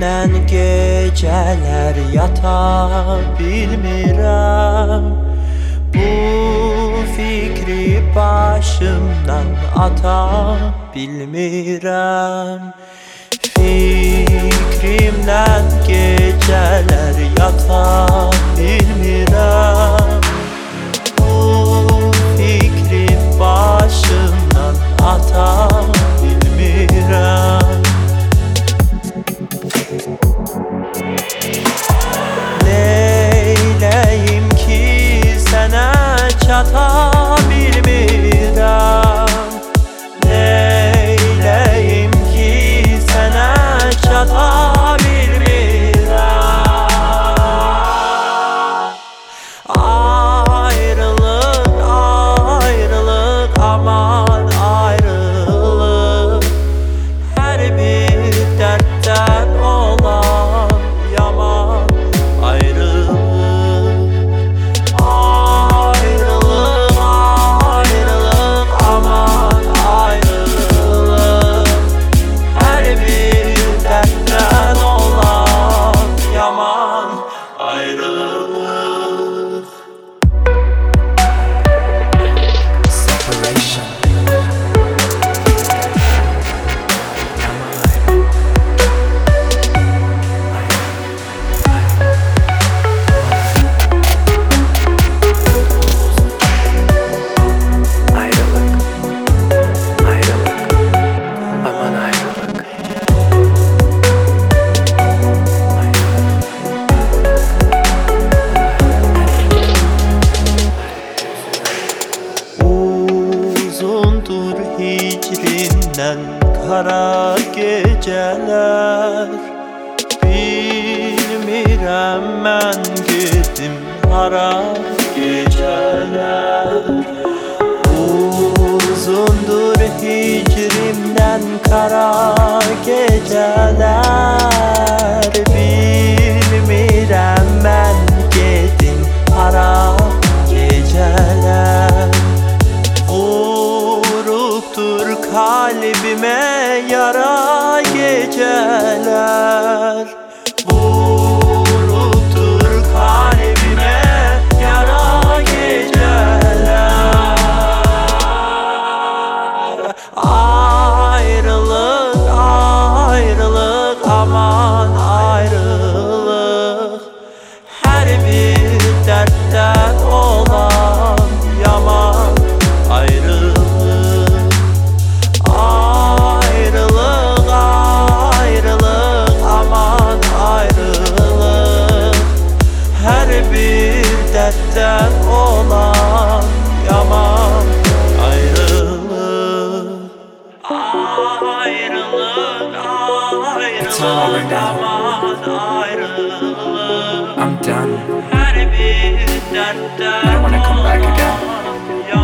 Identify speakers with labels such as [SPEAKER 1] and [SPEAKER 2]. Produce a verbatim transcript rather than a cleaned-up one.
[SPEAKER 1] Fikrimden geceler yata bilmirəm. Bu fikri başımdan ata bilmirəm. Fikrimden geceler yata bilmirəm. Bu fikri başımdan ata bilmirəm. Neyleyim ki sənə çata bilmirəm. Neyleyim ki sənə çata bilmirəm. Ayrılık, ayrılık, aman ayrılık. Her bir dertten olan yaman ayrılık. Ayrılık, ayrılık, aman ayrılık. Her bir dertten olan yaman ayrılık.
[SPEAKER 2] Separation. Ayrılık, ayrılık, aman ayrılık.
[SPEAKER 1] Uzundur hicrinden kara geceler. Bilmirəm mən gedim hara geceler. Uzundur hicrimden kara geceler. Bilmirəm mən gedim hara geceler. Vuruptur kalbime yara geceler. Vuruptur kalbime yara geceler. Ayrılık, ayrılık, aman ayrılık. Her bir dertten olan yaman ayrılık. Ayrılık, ayrılık, aman ayrılık. Her bir dertten olan yaman ayrılık. Ayrılık,
[SPEAKER 2] It's all over
[SPEAKER 1] ayrılık,
[SPEAKER 2] now.
[SPEAKER 1] aman ayrılık.
[SPEAKER 2] I'm done.
[SPEAKER 1] Her bir dertten
[SPEAKER 2] I don't wanna come back again.
[SPEAKER 1] olan